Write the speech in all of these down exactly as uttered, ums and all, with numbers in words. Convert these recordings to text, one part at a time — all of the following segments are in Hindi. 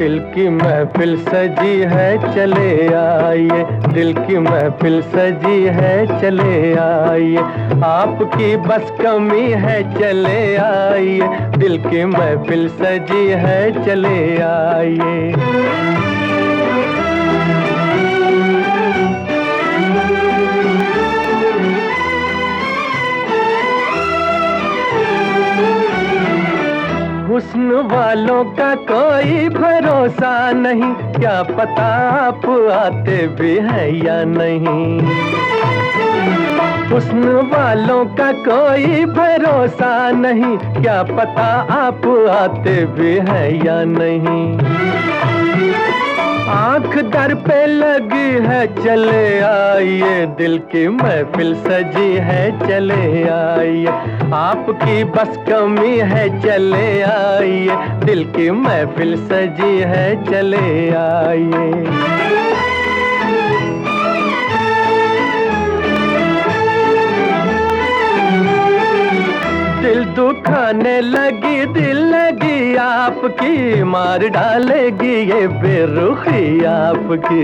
दिल की महफिल सजी है चले आइए, दिल की महफिल सजी है चले आइए, आपकी बस कमी है चले आइए, दिल की महफिल सजी है चले आइए। हुस्न वालों का कोई भरोसा नहीं, क्या पता आप आते भी हैं या नहीं। हुस्न वालों का कोई भरोसा नहीं, क्या पता आप आते भी हैं या नहीं। आँख दर पे लगी है चले आइए, दिल की महफिल सजी है चले आइए, आपकी बस कमी है चले आइए, दिल की महफिल सजी है चले आइए। दिल दुखाने लगी दिल लगी आपकी, मार डालेगी ये बेरुखी आपकी।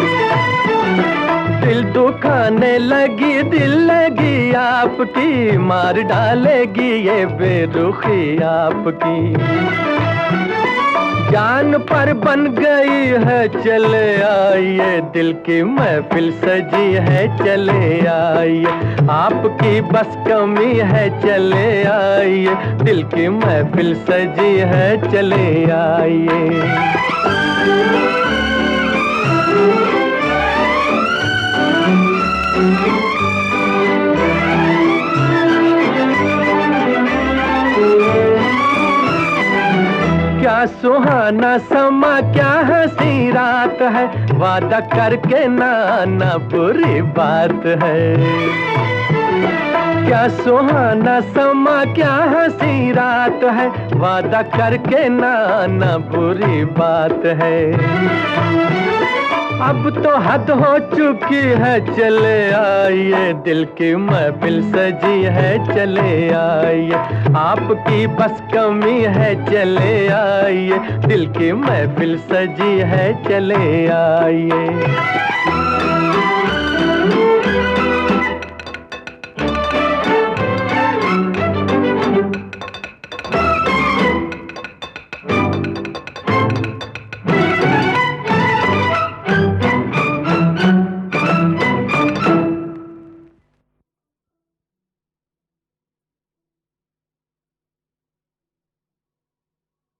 दिल दुखाने लगी दिल लगी आपकी, मार डालेगी ये बेरुखी आपकी। जान पर बन गई है चले आइए, दिल की महफिल सजी है चले आइए, आपकी बस कमी है चले आइए, दिल की महफिल सजी है चले आइए। क्या सुहाना समा क्या हंसी रात है, वादा करके ना आना बुरी बात है। क्या सुहाना समा क्या हंसी रात है, वादा करके ना आना बुरी बात है। अब तो हद हो चुकी है चले आइए, दिल की महफिल सजी है चले आइए, आपकी बस कमी है चले आइए, दिल की महफिल सजी है चले आइए।